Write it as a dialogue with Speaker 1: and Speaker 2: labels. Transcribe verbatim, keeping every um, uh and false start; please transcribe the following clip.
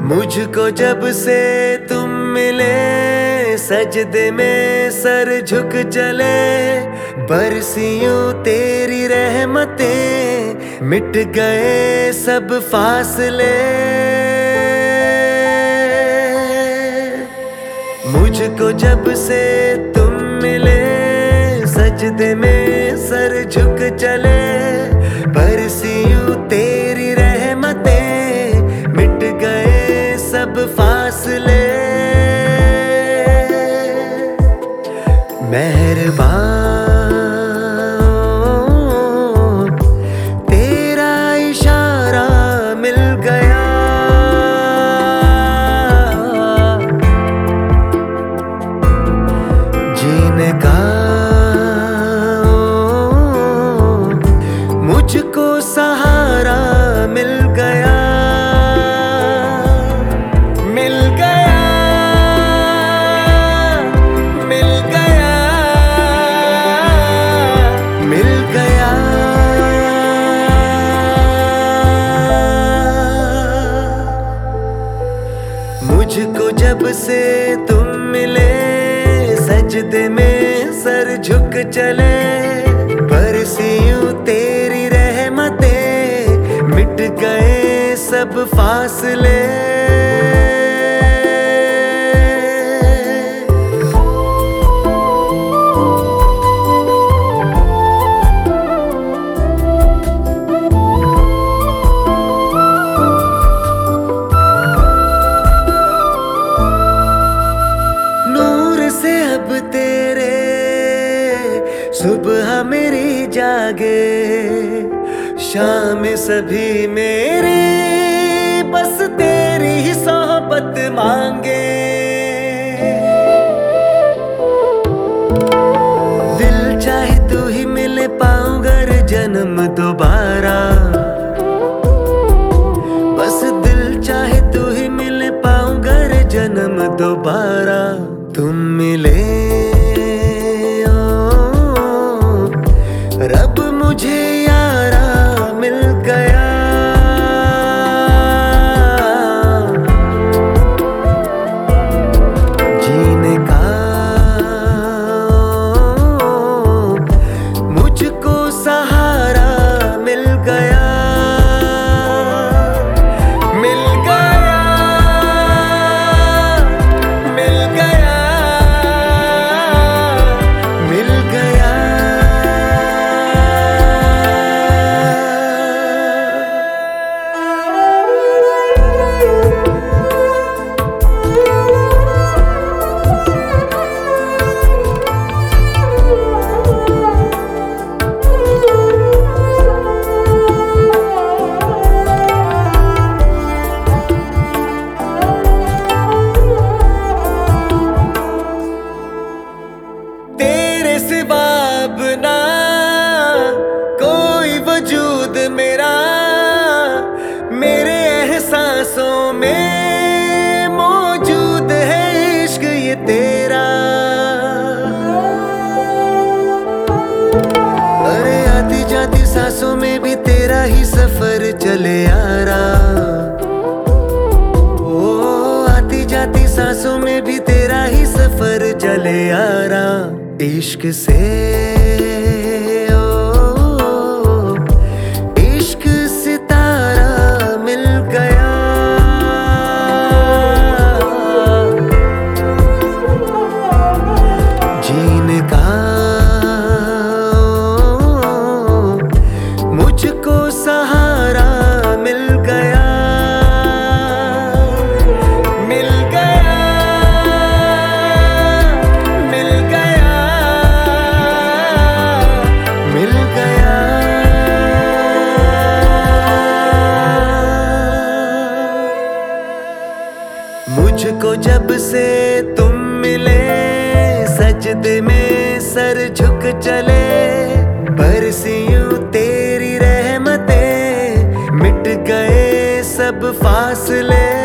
Speaker 1: मुझको जब से तुम मिले, सजदे में सर झुक चले। बरसी यूं तेरी रहमतें, मिट गए सब फासले। मुझको जब से तुम मिले, सजदे में सर झुक चले। बरसी यूं तेरी रहमतें, मिट गए सब फासले। मेहरबान तेरा इशारा मिल गया, जीने का मुझको सहारा मिल गया। मिल गया, मिल गया, मिल गया। मुझको जब से तुम मिले, सजदे में सर झुक चले। बरसी यूं तेरी रहमतें, मिट गए सब फासले। नूर से अब तेरे सुबह मेरी जागे, शाम सभी मेरी बस तेरी ही सोहबत मांगे। दिल चाहे तू ही मिले पाऊं गर जन्म दोबारा। बस दिल चाहे तू ही मिले पाऊं गर जन्म दोबारा। तुम मिले ओ रब, मुझे यारा मिल गया। जीने का मुझको सहारा मिल गया। मिल गया, मिल गया, मिल गया। तेरे सिवा अब ना कोई वजूद मेरा, मेरे एहसासों में मौजूद है इश्क ये तेरा। अरे आती जाती सांसों में भी तेरा ही सफर चले यारा। ओ आती जाती सांसों में भी तेरा ही सफर चले यारा। इश्क से ओ इश्क सितारा मिल गया। जीने का मुझको सहारा मिल गया। मिल गया, मिल गया, मिल गया। मुझको जब से तुम मिले, सजदे में सर झुक चले। बरसी यूं तेरी रहमतें, मिट गए सब फासले।